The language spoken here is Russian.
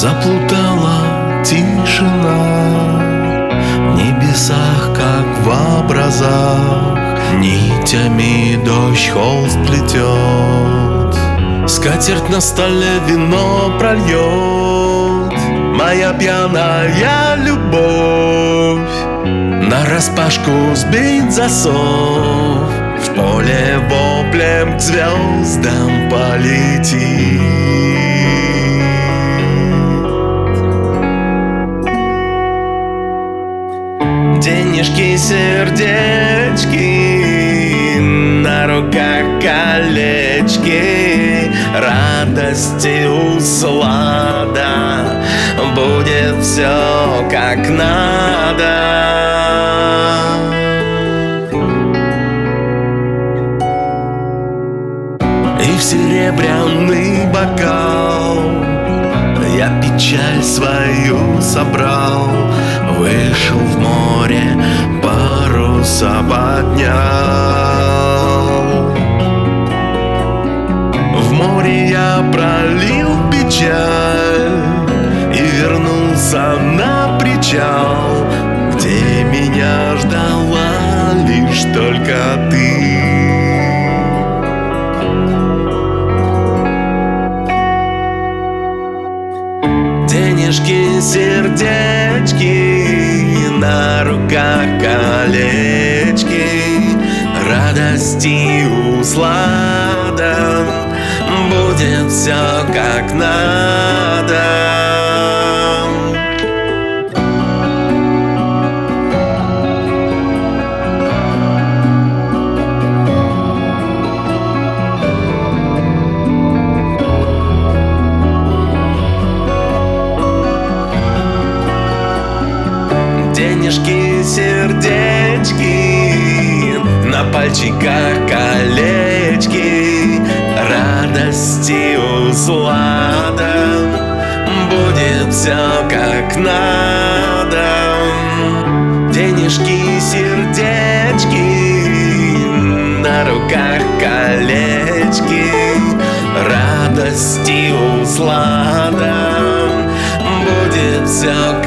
Заплутала тишина в небесах, как в образах. Нитями дождь холст плетет, скатерть на столе вино прольет. Моя пьяная любовь нараспашку сбит засов, в поле воплем к звездам полетит. Денежки, сердечки, на руках колечки, радости услада, будет все как надо. И в серебряный бокал я печаль свою собрал, вышел в море, паруса поднял. В море я пролил печаль и вернулся на причал, где меня ждала лишь только ты. Денежки, сердечки, на руках колечки, радости услада, будет все как надо. Денежки, сердечки, на пальчиках колечки, радости услада, будет все как надо. Денежки, сердечки, на руках колечки, радости услада, будет все